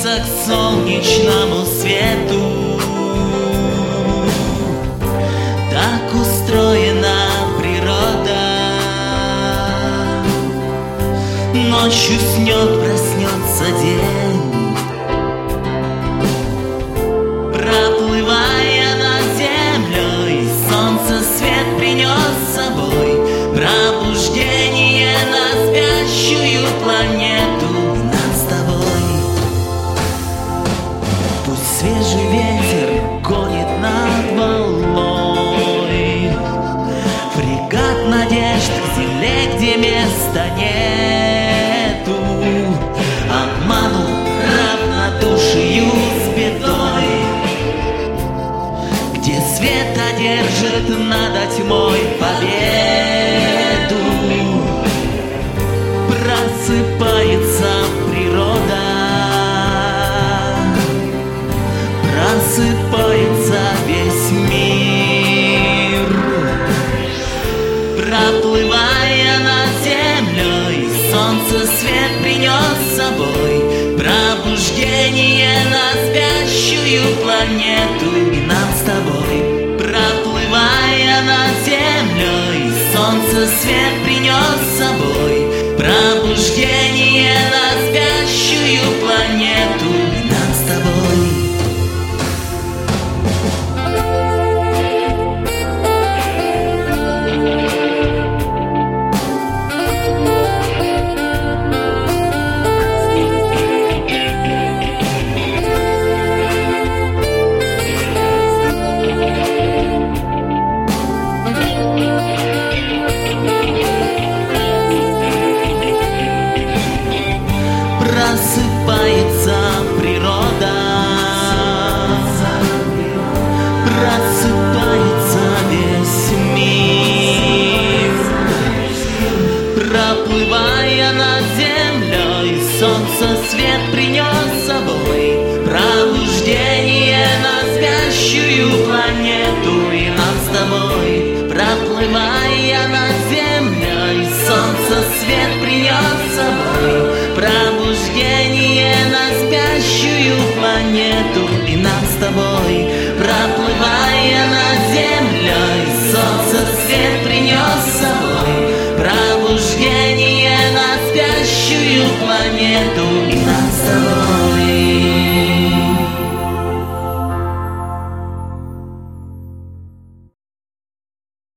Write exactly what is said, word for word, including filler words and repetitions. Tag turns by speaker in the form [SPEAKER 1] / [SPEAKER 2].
[SPEAKER 1] стремится к солнечному свету. Так устроена природа. Ночью снет, проснется день. Проплывая над землей, солнце свет принес с собой пробуждение на спящую планету. Нам с тобой. Пусть свежий ветер гонит над волной, фрегат надежд к земле, где места нету. Обману равнодушию с бедой, где свет одержит над тьмой победу. Просыпается природа, просыпается весь мир. Проплывая над землей, солнце свет принес с собой пробуждение на спящую планету. И нам с тобой. Проплывая над землей, солнце свет принес с собой пробуждение на спящую планету. И нам с тобой. Просыпается природа, просыпается весь мир. Проплывая над землей, солнце свет принес с собой пробуждение на спящую планету. И нам с тобой. Проплывая над землей, солнце свет принес с собой пробуждение на спящую планету. И нам с тобой. Проплывая над землей, солнце свет принес с собой пробуждение на спящую планету. И нам